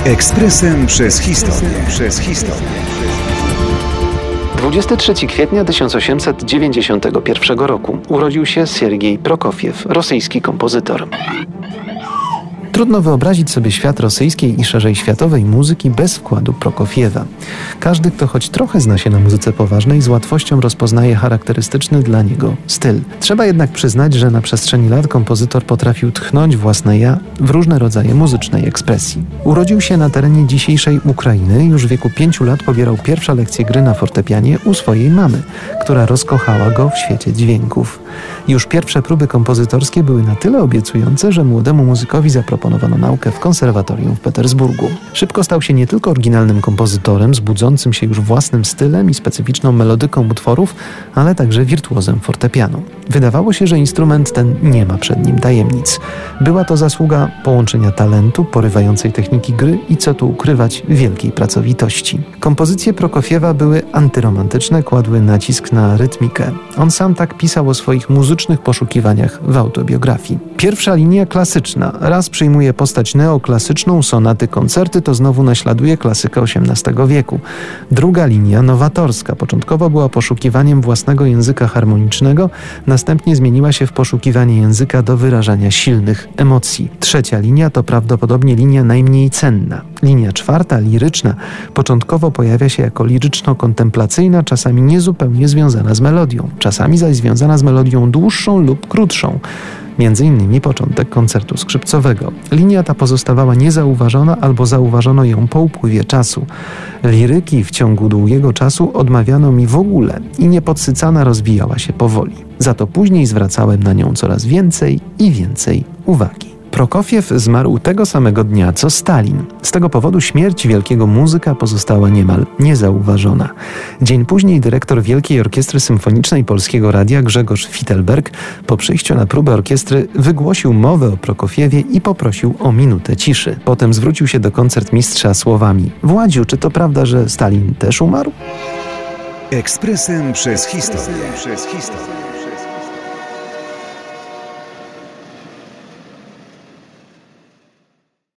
Ekspresem przez historię. 23 kwietnia 1891 roku urodził się Siergiej Prokofiew, rosyjski kompozytor. Trudno wyobrazić sobie świat rosyjskiej i szerzej światowej muzyki bez wkładu Prokofiewa. Każdy, kto choć trochę zna się na muzyce poważnej, z łatwością rozpoznaje charakterystyczny dla niego styl. Trzeba jednak przyznać, że na przestrzeni lat kompozytor potrafił tchnąć własne ja w różne rodzaje muzycznej ekspresji. Urodził się na terenie dzisiejszej Ukrainy i już w wieku 5 lat pobierał pierwsze lekcje gry na fortepianie u swojej mamy, która rozkochała go w świecie dźwięków. Już pierwsze próby kompozytorskie były na tyle obiecujące, że młodemu muzykowi zaproponowano naukę w konserwatorium w Petersburgu. Szybko stał się nie tylko oryginalnym kompozytorem z budzącym się już własnym stylem i specyficzną melodyką utworów, ale także wirtuozem fortepianu. Wydawało się, że instrument ten nie ma przed nim tajemnic. Była to zasługa połączenia talentu, porywającej techniki gry i, co tu ukrywać, wielkiej pracowitości. Kompozycje Prokofiewa były antyromantyczne, kładły nacisk na rytmikę. On sam tak pisał o swoich muzycznych poszukiwaniach w autobiografii. Pierwsza linia klasyczna. Raz przyjmuje postać neoklasyczną, sonaty, koncerty, to znowu naśladuje klasykę XVIII wieku. Druga linia, nowatorska. Początkowo była poszukiwaniem własnego języka harmonicznego, następnie zmieniła się w poszukiwanie języka do wyrażania silnych emocji. Trzecia linia to prawdopodobnie linia najmniej cenna. Linia czwarta, liryczna, początkowo pojawia się jako liryczno-kontemplacyjna, czasami niezupełnie związana z melodią, czasami zaś związana z melodią dłuższą lub krótszą. Między innymi początek koncertu skrzypcowego. Linia ta pozostawała niezauważona albo zauważono ją po upływie czasu. Liryki w ciągu długiego czasu odmawiano mi w ogóle i niepodsycana rozwijała się powoli. Za to później zwracałem na nią coraz więcej i więcej uwagi. Prokofiew zmarł tego samego dnia co Stalin. Z tego powodu śmierć wielkiego muzyka pozostała niemal niezauważona. Dzień później dyrektor Wielkiej Orkiestry Symfonicznej Polskiego Radia Grzegorz Fittelberg po przyjściu na próbę orkiestry wygłosił mowę o Prokofiewie i poprosił o minutę ciszy. Potem zwrócił się do koncertmistrza słowami: Władziu, czy to prawda, że Stalin też umarł? Ekspresem przez historię.